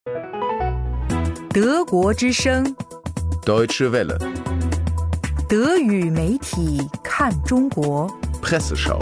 德国之声， Deutsche Welle， 德语媒体看中国， Presseschau。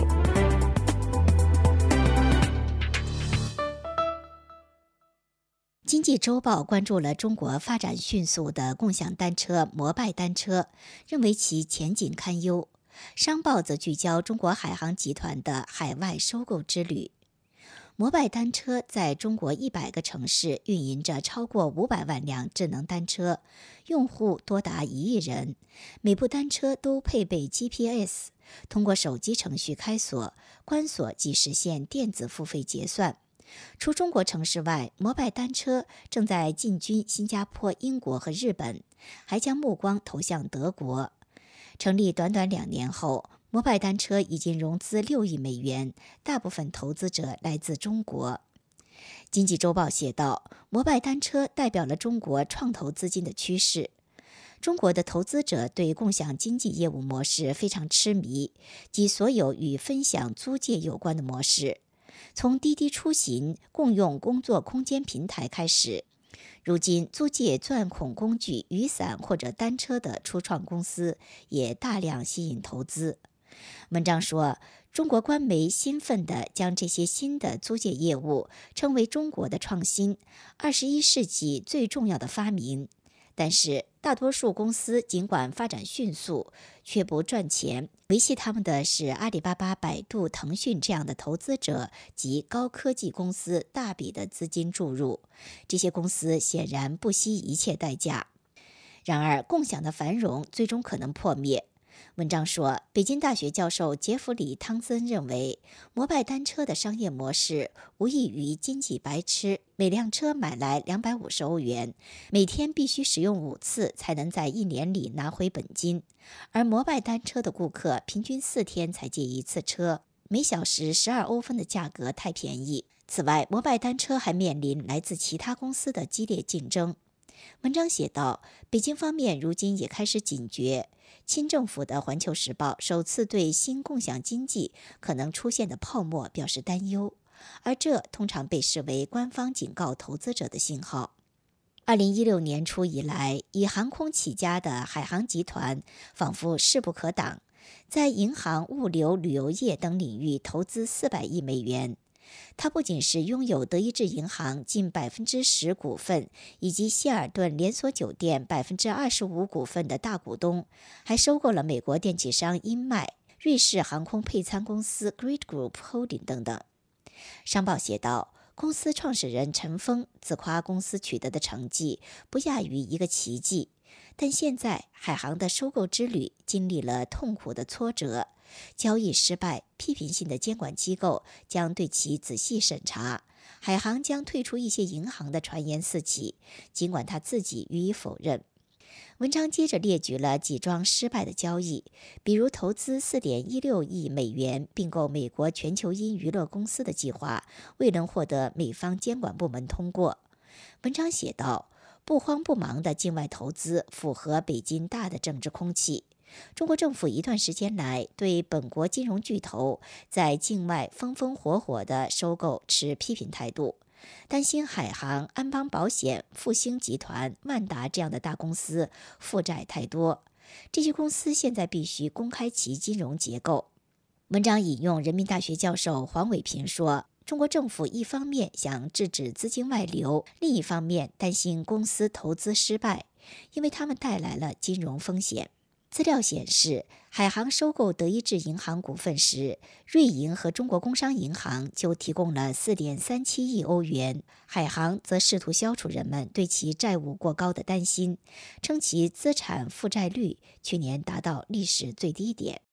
经济周报关注了中国发展迅速的共享单车摩拜单车，认为其前景堪忧。商报则聚焦中国海航集团的海外收购之旅。摩拜单车在中国100个城市运营着超过500万辆智能单车，用户多达1亿人，每部单车都配备 GPS， 通过手机程序开锁、关锁即实现电子付费结算。除中国城市外，摩拜单车正在进军新加坡、英国和日本，还将目光投向德国。成立短短2年后，摩拜单车已经融资6亿美元，大部分投资者来自中国。经济周报写道，摩拜单车代表了中国创投资金的趋势。中国的投资者对共享经济业务模式非常痴迷，即所有与分享租借有关的模式。从滴滴出行共用工作空间平台开始，如今租借钻孔工具、雨伞或者单车的初创公司也大量吸引投资。文章说，中国官媒兴奋地将这些新的租借业务称为中国的创新，21世纪最重要的发明。但是大多数公司尽管发展迅速，却不赚钱，维系他们的是阿里巴巴、百度、腾讯这样的投资者及高科技公司大笔的资金注入，这些公司显然不惜一切代价。然而，共享的繁荣最终可能破灭。文章说，北京大学教授杰弗里·汤森认为，摩拜单车的商业模式无异于经济白吃，每辆车买来250欧元，每天必须使用5次才能在1年里拿回本金，而摩拜单车的顾客平均4天才借1次车，每小时12欧分的价格太便宜。此外，摩拜单车还面临来自其他公司的激烈竞争。文章写道，北京方面如今也开始警觉，亲政府的《环球时报》首次对新共享经济可能出现的泡沫表示担忧，而这通常被视为官方警告投资者的信号。2016年初以来，以航空起家的海航集团仿佛势不可挡，在银行、物流、旅游业等领域投资400亿美元。它不仅是拥有德意志银行近10%股份，以及希尔顿连锁酒店25%股份的大股东，还收购了美国电器商英迈、瑞士航空配餐公司 Great Group Holding 等等。商报写道，公司创始人陈峰自夸公司取得的成绩不亚于一个奇迹，但现在海航的收购之旅经历了痛苦的挫折，交易失败，批评性的监管机构将对其仔细审查，海航将退出一些银行的传言四起，尽管他自己予以否认。文章接着列举了几桩失败的交易，比如投资4.16亿美元并购美国全球音娱乐公司的计划未能获得美方监管部门通过。文章写道，不慌不忙的境外投资符合北京大的政治空气。中国政府一段时间来对本国金融巨头在境外风风火火的收购持批评态度，担心海航、安邦保险、复星集团、万达这样的大公司负债太多，这些公司现在必须公开其金融结构。文章引用人民大学教授黄伟平说，中国政府一方面想制止资金外流，另一方面担心公司投资失败，因为他们带来了金融风险。资料显示，海航收购德意志银行股份时，瑞银和中国工商银行就提供了4.37亿欧元，海航则试图消除人们对其债务过高的担心，称其资产负债率去年达到历史最低点。